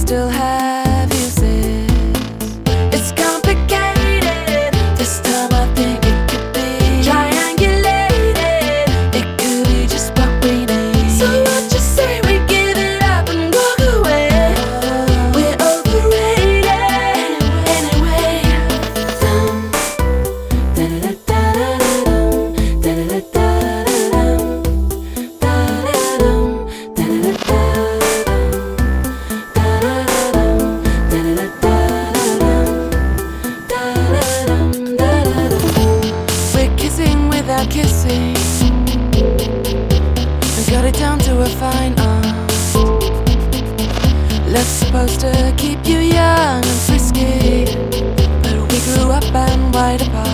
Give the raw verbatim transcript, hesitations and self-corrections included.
still have uses. It's complicated. This time I think it could be triangulated. It could be just what we need. So what you say we give it up and walk away? We're overrated anyway. Dum, da-da-da-da-da-dum, da-da-da-da-da-dum, da-da-dum, da-da-da-da-dum. We're kissing without kissing, and got it down to a fine art. Love's supposed to keep you young and frisky, but we grew up and wide apart.